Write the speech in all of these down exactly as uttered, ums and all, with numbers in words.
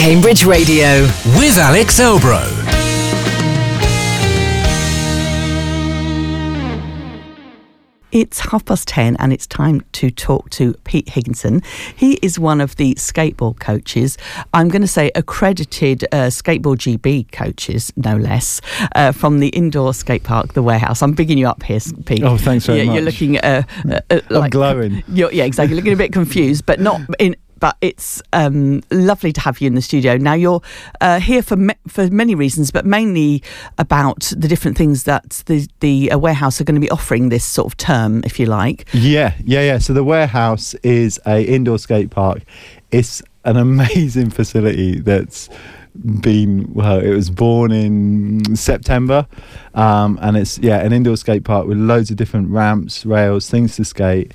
Cambridge Radio with Alex Elbro. It's half past ten and it's time to talk to Pete Higginson. He is one of the skateboard coaches. I'm going to say accredited uh, Skateboard G B coaches, no less, uh, from the indoor skate park, The Warehouse. I'm bigging you up here, Pete. Oh, thanks very you're, much. You're looking uh, uh, uh, I'm like... glowing. You're, yeah, exactly. Looking a bit confused, but not in... But it's um, lovely to have you in the studio. Now, you're uh, here for me- for many reasons, but mainly about the different things that the, the uh, Warehouse are going to be offering this sort of term, if you like. Yeah, yeah, yeah. So the Warehouse is a indoor skate park. It's an amazing facility that's been, well, it was born in September. Um, and it's, yeah, an indoor skate park with loads of different ramps, rails, things to skate.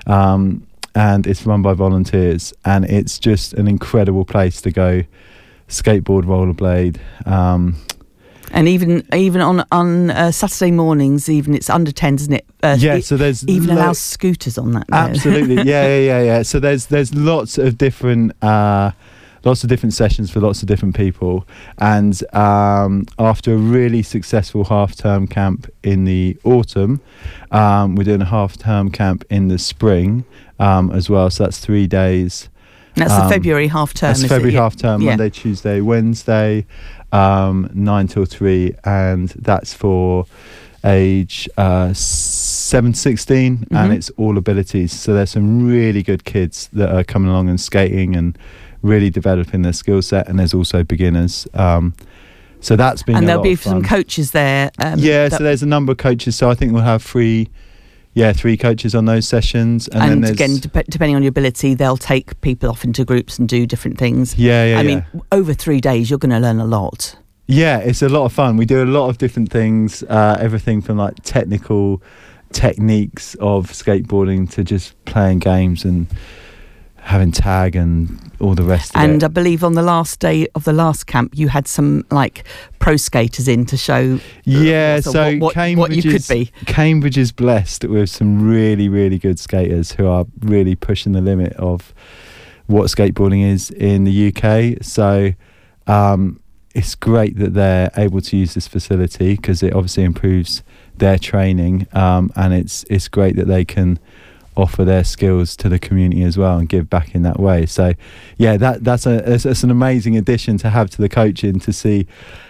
Um and it's run by volunteers, and it's just an incredible place to go skateboard, rollerblade. Um, and even even on on uh, Saturday mornings, even it's under tens, isn't it? Uh, yeah, it so there's even lo- allows scooters on that. Absolutely, yeah, yeah, yeah, yeah. So there's there's lots of different. Uh, Lots of different sessions for lots of different people, and um, after a really successful half-term camp in the autumn, um, we're doing a half-term camp in the spring um, as well. So that's three days. That's um, the February half-term. That's is February it? half-term, yeah. Monday, Tuesday, Wednesday, um, nine till three, and that's for age uh, seven to sixteen, mm-hmm. and it's all abilities. So there's some really good kids that are coming along and skating and really developing their skill set, and there's also beginners. Um, so that's been and a there'll lot be of fun. some coaches there. Um, yeah, that, so there's a number of coaches. So I think we'll have three, yeah, three coaches on those sessions, and, and then there's, again, dep- depending on your ability, they'll take people off into groups and do different things. Yeah, yeah. I yeah. mean, over three days, you're going to learn a lot. Yeah, it's a lot of fun. We do a lot of different things, uh, everything from like technical techniques of skateboarding to just playing games and having tag and all the rest of and it. And I it. believe on the last day of the last camp, you had some like pro skaters in to show yeah, uh, so what, what, Cambridge what you is, could be. Cambridge is blessed with some really, really good skaters who are really pushing the limit of what skateboarding is in the U K. So um, it's great that they're able to use this facility because it obviously improves their training, um, and it's it's great that they can offer their skills to the community as well and give back in that way. So yeah, that that's a that's, that's an amazing addition to have to the coaching, to see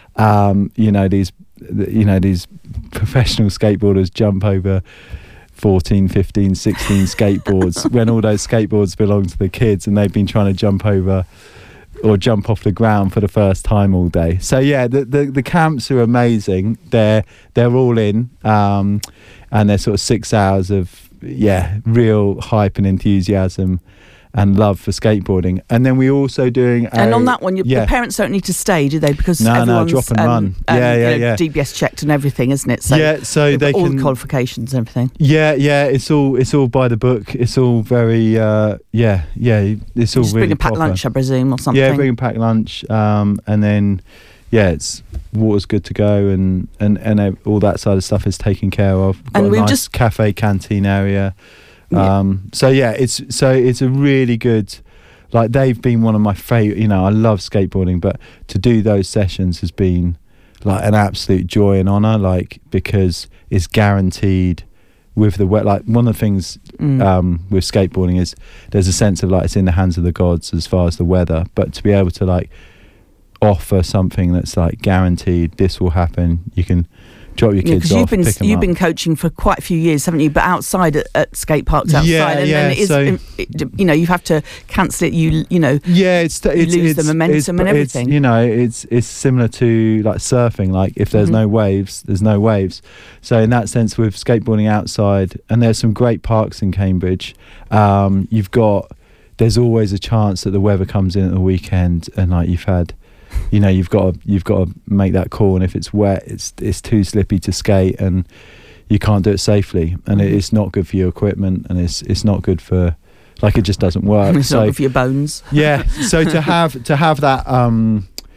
um you know these you know these professional skateboarders jump over fourteen, fifteen, sixteen skateboards when all those skateboards belong to the kids, and they've been trying to jump over or jump off the ground for the first time all day. So yeah, the the, the camps are amazing. They're they're all in, um and they're sort of six hours of yeah, real hype and enthusiasm and love for skateboarding. And then we're also doing a, and on that one, you, yeah. the parents don't need to stay, do they? Because no, no, everyone's drop and um, run. Um, yeah, yeah, you know, yeah. D B S checked and everything, isn't it? So yeah, so they all can the qualifications and everything. Yeah, yeah, it's all it's all by the book. It's all very uh, yeah, yeah. It's all Just really bring a packed proper. lunch, I presume, or something. Yeah, bring a packed lunch, um, and then yeah, it's water's good to go, and and and uh, all that side of stuff is taken care of. We've got And a we've nice just cafe canteen area. Yeah. Um, so yeah, it's so it's a really good. Like they've been one of my favourite. You know, I love skateboarding, but to do those sessions has been like an absolute joy and honour. Like because it's guaranteed with the wet. Like one of the things Mm. um, with skateboarding is there's a sense of like it's in the hands of the gods as far as the weather. But to be able to like offer something that's like guaranteed, this will happen. You can drop your kids yeah, off, you've been pick them you've up. been coaching for quite a few years, haven't you? But outside at, at skate parks outside, Yeah, and yeah, then it is, so- it, you know, you have to cancel it. You you know, Yeah, it's you it's, lose the it's, momentum it's, and it's, everything. You know, it's it's similar to like surfing. Like if there's Mhm. no waves, there's no waves. So in that sense, with skateboarding outside, and there's some great parks in Cambridge. Um, you've got there's always a chance that the weather comes in at the weekend, and like you've had. You know, you've got to, you've got to make that call, and if it's wet, it's it's too slippy to skate, and you can't do it safely, and it, it's not good for your equipment, and it's it's not good for, like it just doesn't work. it's so not good for your bones. yeah, so to have to have that um,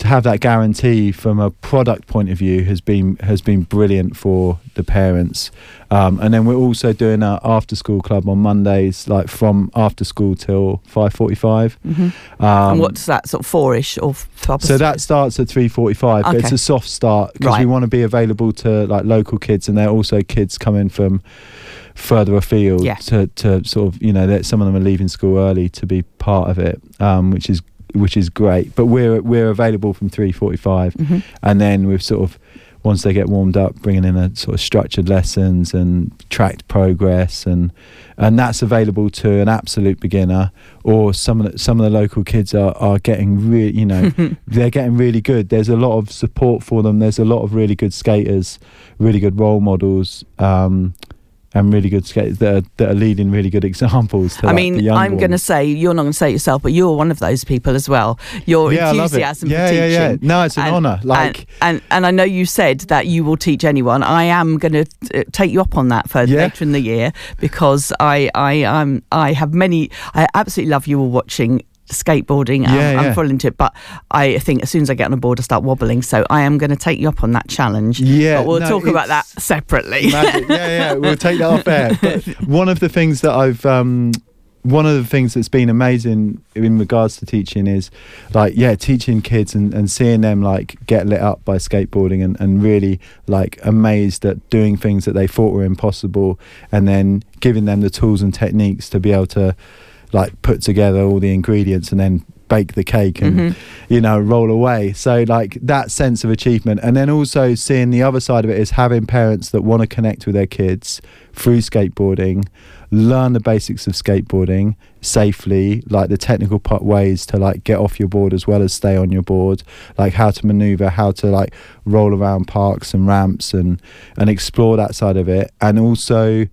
to have that guarantee from a product point of view has been has been brilliant for the parents. Um, and then we're also doing our after school club on Mondays, like from after school till five forty-five. Mm-hmm. Um, and what's that, sort of four-ish or five? So that starts at three forty-five, okay. but it's a soft start because right. we want to be available to like local kids, and they're also kids coming from further afield yeah. to, to sort of, you know, that some of them are leaving school early to be part of it, um, which is which is great. But we're we're available from three forty-five, mm-hmm. and then we've sort of, once they get warmed up, bringing in a sort of structured lessons and tracked progress, and and that's available to an absolute beginner, or some of the, some of the local kids are, are getting really, you know, they're getting really good. There's a lot of support for them. There's a lot of really good skaters, really good role models, um, and really good skaters that are, that are leading really good examples to, I like, mean, the younger I'm going to ones. say, you're not going to say it yourself, but you're one of those people as well. Your Yeah, enthusiasm yeah, for yeah, teaching. yeah. No, it's an and, honour. Like, and, and and I know you said that you will teach anyone. I am going to uh, take you up on that for Yeah. later in the year, because I I um I have many. I absolutely love you all watching skateboarding. I'm, Yeah, yeah. I'm full into it, but I think as soon as I get on a board, I start wobbling. So I am going to take you up on that challenge. Yeah, but we'll no, talk about that it's separately. magic. Yeah, yeah, we'll take that off air. But one of the things that I've, um, one of the things that's been amazing in regards to teaching is, like, yeah, teaching kids and, and seeing them like get lit up by skateboarding, and, and really like amazed at doing things that they thought were impossible, and then giving them the tools and techniques to be able to like put together all the ingredients and then bake the cake and mm-hmm. you know, roll away. So like that sense of achievement, and then also seeing the other side of it is having parents that want to connect with their kids through skateboarding, learn the basics of skateboarding safely, like the technical part ways to like get off your board as well as stay on your board, like how to maneuver, how to like roll around parks and ramps, and and explore that side of it, and also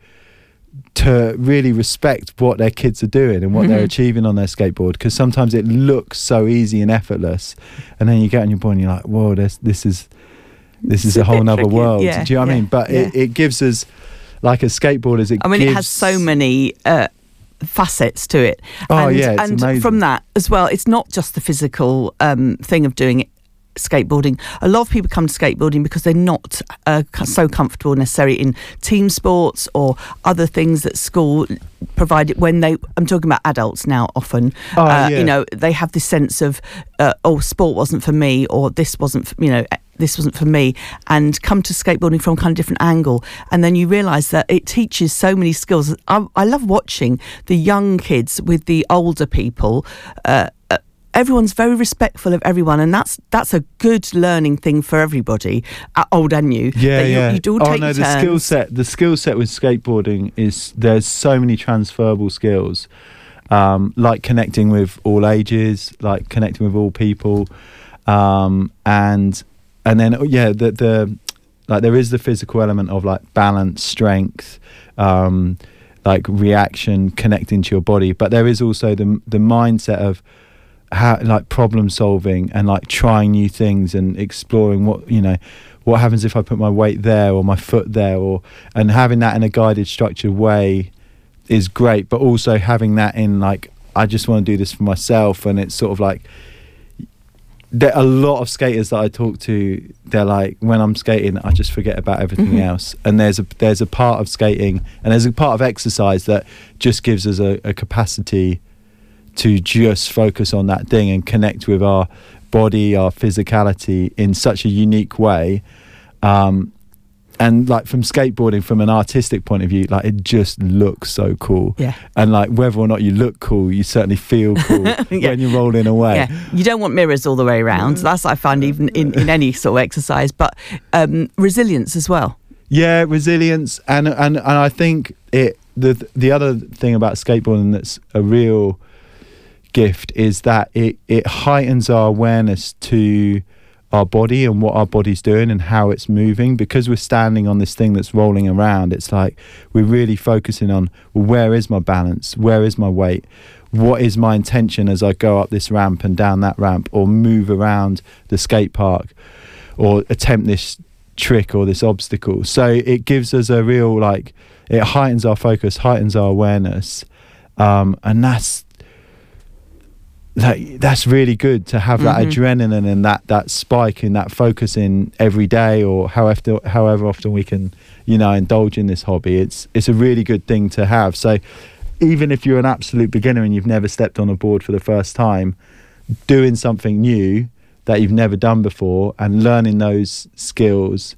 to really respect what their kids are doing and what mm-hmm. they're achieving on their skateboard, because sometimes it looks so easy and effortless, and then you get on your board and you're like, whoa, this this is this is It's a a whole bit nother tricky. world. Yeah, Do you know what yeah, I mean? But yeah. it, it gives us, like, as skateboarders, it I mean, gives, it has so many uh, facets to it. Oh, and, yeah, it's and amazing. from that as well, it's not just the physical um, thing of doing it. Skateboarding. A lot of people come to skateboarding because they're not uh, so comfortable necessarily in team sports or other things that school provided. When they, I'm talking about adults now. Often, Oh, uh, yeah. you know, they have this sense of, uh, oh, sport wasn't for me, or this wasn't, you know, this wasn't for me, and come to skateboarding from a kind of different angle, and then you realise that it teaches so many skills. I, I love watching the young kids with the older people. Uh, uh, Everyone's very respectful of everyone, and that's that's a good learning thing for everybody, uh, old and new. Yeah, that you, yeah. You do oh take no, the turns. skill set, the skill set with skateboarding is there's so many transferable skills, um, like connecting with all ages, like connecting with all people, um, and and then yeah, the the like there is the physical element of like balance, strength, um, like reaction, connecting to your body, but there is also the the mindset of how, like, problem solving and like trying new things and exploring what, you know, what happens if I put my weight there or my foot there, or and having that in a guided, structured way is great, but also having that in like, I just want to do this for myself. And it's sort of like, there are a lot of skaters that I talk to, they're like, when I'm skating I just forget about everything Mm-hmm. else, and there's a there's a part of skating and there's a part of exercise that just gives us a, a capacity to just focus on that thing and connect with our body, our physicality in such a unique way. Um, and like from skateboarding, from an artistic point of view, like it just looks so cool. Yeah. And like whether or not you look cool, you certainly feel cool Yeah. when you're rolling away. Yeah, you don't want mirrors all the way around. That's what I find even in, in any sort of exercise, but um, resilience as well. Yeah, resilience, and and and I think it. The the other thing about skateboarding that's a real gift is that it it heightens our awareness to our body and what our body's doing and how it's moving, because we're standing on this thing that's rolling around. It's like we're really focusing on, well, where is my balance, where is my weight, what is my intention as I go up this ramp and down that ramp, or move around the skate park, or attempt this trick or this obstacle. So it gives us a real, like, it heightens our focus, heightens our awareness, um, and that's like that's really good to have that Mm-hmm. adrenaline and that that spike and that focus in every day, or however however often we can, you know, indulge in this hobby. It's it's a really good thing to have. So even if you're an absolute beginner and you've never stepped on a board for the first time, doing something new that you've never done before and learning those skills,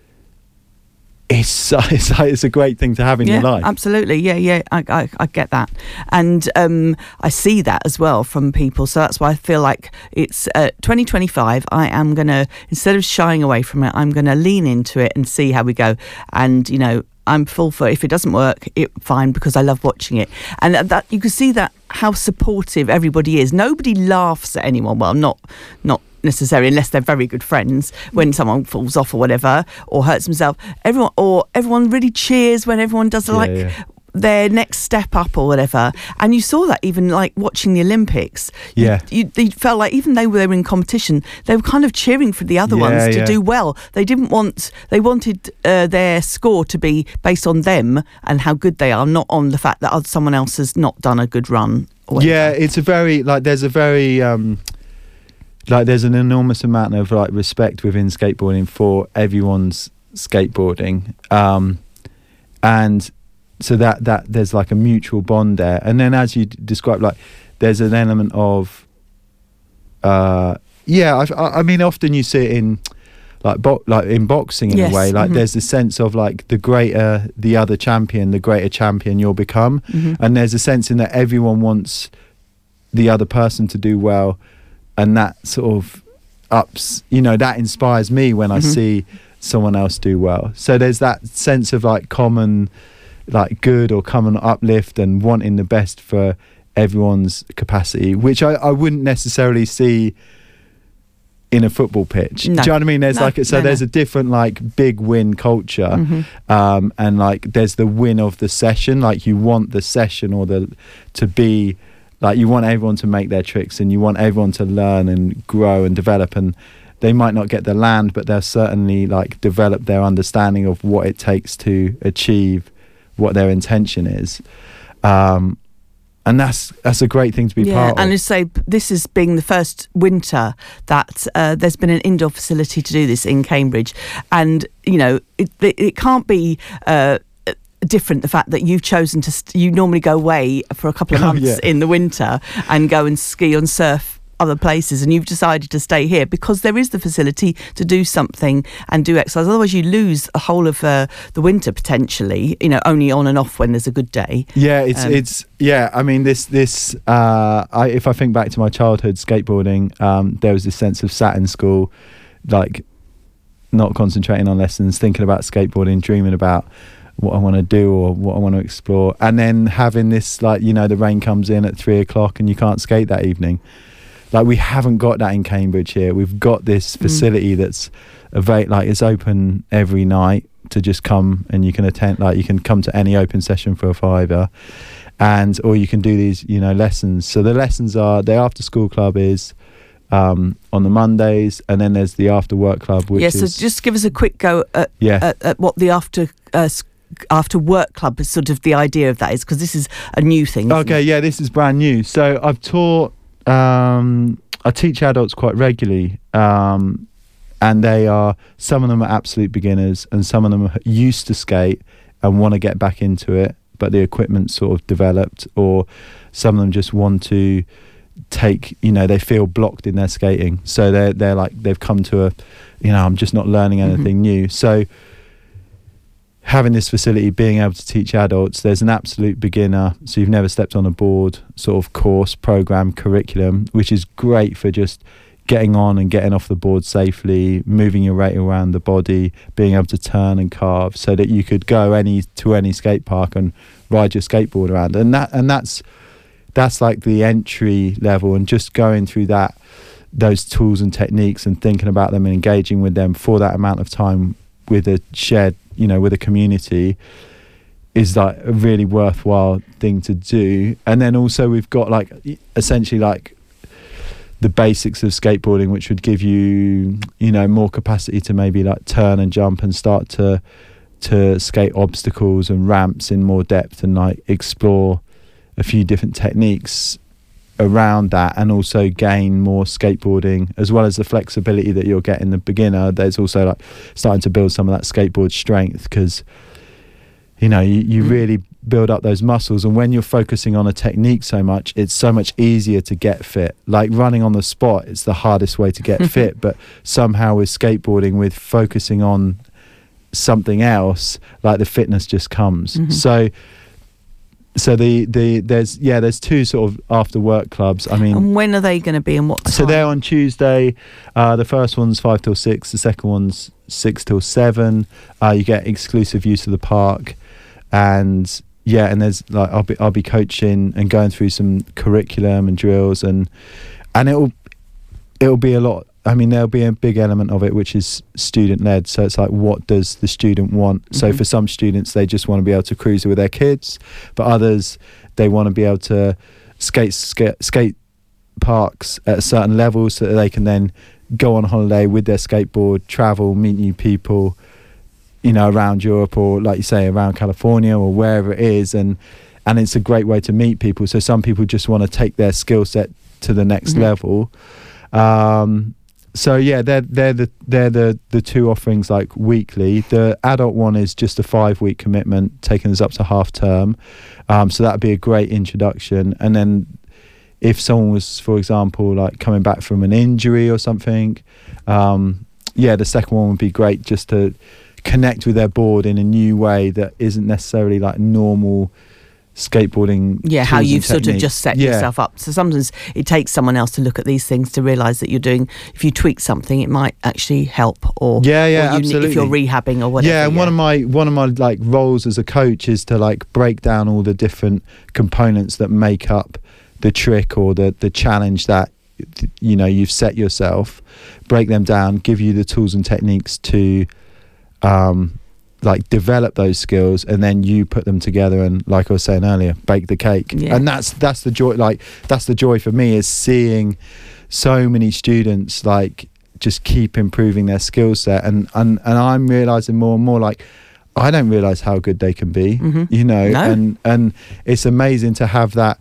it's it's, it's a great thing to have in yeah, your life. Absolutely. Yeah, yeah, I, I, I get that. And um, I see that as well from people. So that's why I feel like it's uh, twenty twenty-five. I am going to, instead of shying away from it, I'm going to lean into it and see how we go. And, you know, I'm full for, if it doesn't work, it fine, because I love watching it. And that you can see that how supportive everybody is. Nobody laughs at anyone. Well, not not necessarily, unless they're very good friends, when someone falls off or whatever or hurts themselves. Everyone or everyone really cheers when everyone does Yeah, like yeah. their next step up or whatever. And you saw that even like watching the Olympics. Yeah. You, you, they felt like even though they were in competition, they were kind of cheering for the other Yeah, ones to yeah. do well. They didn't want, they wanted uh, their score to be based on them and how good they are, not on the fact that someone else has not done a good run. Or whatever. Yeah, it's a very, like, there's a very, um, like, there's an enormous amount of, like, respect within skateboarding for everyone's skateboarding. Um, and so that, that there's, like, a mutual bond there. And then, as you d- described, like, there's an element of, uh, yeah, I, I I mean, often you see it in, like, bo- like in boxing in Yes, a way, like, mhm. there's a sense of, like, the greater the other champion, the greater champion you'll become. Mhm. And there's a sense in that everyone wants the other person to do well, and that sort of ups, you know, that inspires me when I Mhm. see someone else do well. So there's that sense of, like, common, like, good or common uplift and wanting the best for everyone's capacity, which I, I wouldn't necessarily see in a football pitch. No. Do you know what I mean? There's No, like, so no, there's no. a different, like, big win culture. Mhm. Um, and, like, there's the win of the session. Like, you want the session or the, to be, like, you want everyone to make their tricks and you want everyone to learn and grow and develop, and they might not get the land, but they'll certainly, like, develop their understanding of what it takes to achieve what their intention is. Um, and that's that's a great thing to be Yeah, part and of. to say this is being the first winter that uh, there's been an indoor facility to do this in Cambridge, and you know it it, it can't be uh, different. The fact that you've chosen to st- you normally go away for a couple of Oh, months yeah. in the winter and go and ski and surf other places, and you've decided to stay here because there is the facility to do something and do exercise. Otherwise you lose a whole of uh, the winter potentially, you know, only on and off when there's a good day. Yeah, it's Um, it's yeah. I mean, this this. Uh, I, if I think back to my childhood skateboarding, um, there was this sense of sat in school, like, not concentrating on lessons, thinking about skateboarding, dreaming about what I want to do or what I want to explore, and then having this, like, you know, the rain comes in at three o'clock and you can't skate that evening. Like, we haven't got that in Cambridge here. We've got this facility mm. that's ava- like, it's open every night to just come and you can attend, like, you can come to any open session for a fiver, and or you can do these, you know, lessons. So the lessons are, the after school club is um, on the Mondays, and then there's the after work club, which yeah, is so just give us a quick go at, yeah. at, at what the after uh, after work club is, sort of the idea of that is, because this is a new thing. Isn't Okay, it? yeah, this is brand new. So I've taught, um, I teach adults quite regularly, um, and they are, some of them are absolute beginners, and some of them are used to skate and want to get back into it, but the equipment's sort of developed, or some of them just want to take, you know, they feel blocked in their skating, so they're they're like, they've come to a, you know, I'm just not learning anything mm-hmm. new. So having this facility, being able to teach adults, there's an absolute beginner, so you've never stepped on a board sort of course, program, curriculum, which is great for just getting on and getting off the board safely, moving your weight around the body, being able to turn and carve, so that you could go any to any skate park and ride your skateboard around. And that and that's that's like the entry level, and just going through that, those tools and techniques and thinking about them and engaging with them for that amount of time with a shared, you know, with a community, is like a really worthwhile thing to do. And then also we've got, like, essentially like the basics of skateboarding, which would give you, you know, more capacity to maybe like turn and jump and start to to skate obstacles and ramps in more depth, and like explore a few different techniques around that, and also gain more skateboarding as well as the flexibility that you'll get in the beginner. There's also like starting to build some of that skateboard strength, because you know you, you mm. really build up those muscles, and when you're focusing on a technique so much, it's so much easier to get fit. Like running on the spot, it's the hardest way to get fit, but somehow with skateboarding, with focusing on something else, like the fitness just comes. Mm-hmm. so So the, the there's yeah there's two sort of after work clubs. I mean, and when are they going to be, and what time? So they're on Tuesday. Uh, the first one's five till six. The second one's six till seven. Uh, you get exclusive use of the park, and yeah, and there's like I'll be I'll be coaching and going through some curriculum and drills, and and it'll it'll be a lot. I mean, there'll be a big element of it which is student led. So it's like, what does the student want? Mm-hmm. So for some students, they just want to be able to cruise with their kids, but others, they want to be able to skate skate, skate parks at a certain level so that they can then go on holiday with their skateboard, travel, meet new people, you know, around Europe, or like you say, around California or wherever it is. And and it's a great way to meet people. So some people just want to take their skill set to the next mm-hmm. level. Um, So yeah, they're they're the they're the the two offerings like weekly. The adult one is just a five week commitment, taking us up to half term. Um, so that'd be a great introduction. And then if someone was, for example, like coming back from an injury or something, um, yeah, the second one would be great, just to connect with their board in a new way that isn't necessarily like normal skateboarding. Yeah, how you've sort of just set yeah. yourself up. So sometimes it takes someone else to look at these things to realise that you're doing, if you tweak something, it might actually help, or yeah yeah or you absolutely. Need, if you're rehabbing or whatever. Yeah, and yeah. one of my one of my like roles as a coach is to like break down all the different components that make up the trick or the the challenge that you know you've set yourself, break them down, give you the tools and techniques to um like develop those skills, and then you put them together and, like I was saying earlier, bake the cake. Yeah. And that's that's the joy, like that's the joy for me, is seeing so many students like just keep improving their skill set, and and, and I'm realizing more and more like I don't realize how good they can be. Mm-hmm. you know no. and and it's amazing to have that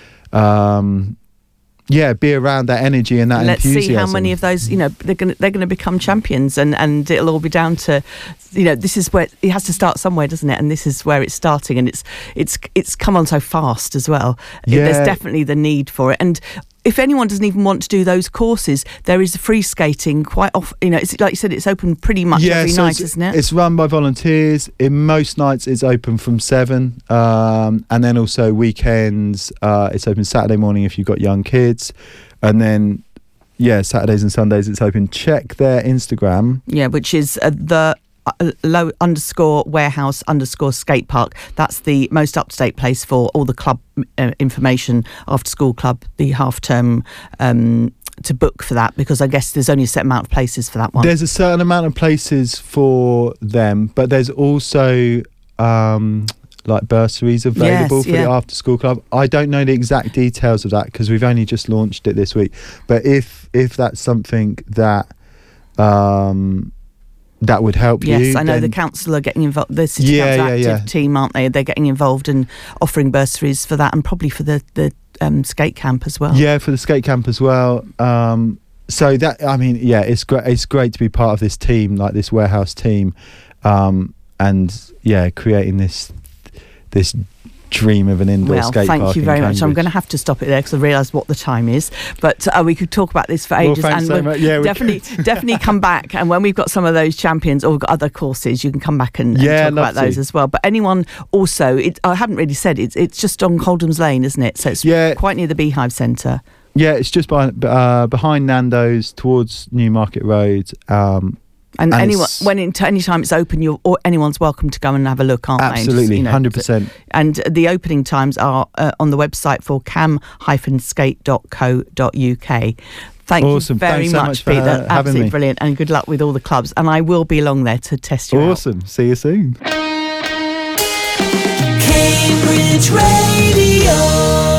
um yeah, be around that energy and that Let's enthusiasm. see how many of those, you know, they're going to they're going to become champions, and, and it'll all be down to, you know, this is where it has to start somewhere, doesn't it? And this is where it's starting, and it's it's it's come on so fast as well. Yeah. There's definitely the need for it, and if anyone doesn't even want to do those courses, there is free skating quite often. You know, it's like you said, it's open pretty much yeah, every so night, isn't it? It's run by volunteers. In most nights, it's open from seven, um, and then also weekends, uh, it's open Saturday morning if you've got young kids, and then yeah, Saturdays and Sundays it's open. Check their Instagram. Yeah, which is uh, the. Uh, low underscore warehouse underscore skate park. That's the most up to date place for all the club uh, information, after school club, the half term um, to book for that, because I guess there's only a set amount of places for that one. There's a certain amount of places for them, but there's also um, like bursaries available yes, for yeah. the after school club. I don't know the exact details of that because we've only just launched it this week. But if if that's something that um, that would help yes, you. Yes, I know then, the council are getting involved. The City yeah, Council yeah, Active yeah. team, aren't they? They're getting involved and offering bursaries for that, and probably for the the um, skate camp as well. Yeah, for the skate camp as well. Um, so that I mean, yeah, it's great. It's great to be part of this team, like this warehouse team, um, and yeah, creating this this dream of an indoor well, skate park. Well, thank you very in much. I'm going to have to stop it there because I realised what the time is. But uh, we could talk about this for ages. Well, thanks and so we'll much. Yeah, we definitely, definitely come back. And when we've got some of those champions or we've got other courses, you can come back and, and yeah, talk about to. those as well. But anyone also, it, I haven't really said, it's it's just on Coldham's Lane, isn't it? So it's yeah. quite near the Beehive Centre. Yeah, it's just by, uh, behind Nando's towards Newmarket Road. Um, And, and anyone, when in, any time it's open, you're or anyone's welcome to go and have a look, aren't absolutely, they? Absolutely, you know, one hundred percent. And the opening times are uh, on the website for cam dash skate dot co dot uk. Thank awesome. you very Thanks so much, much Peter. for, uh, Absolutely me. brilliant, and good luck with all the clubs. And I will be along there to test you awesome. out. See you soon. Cambridge Radio.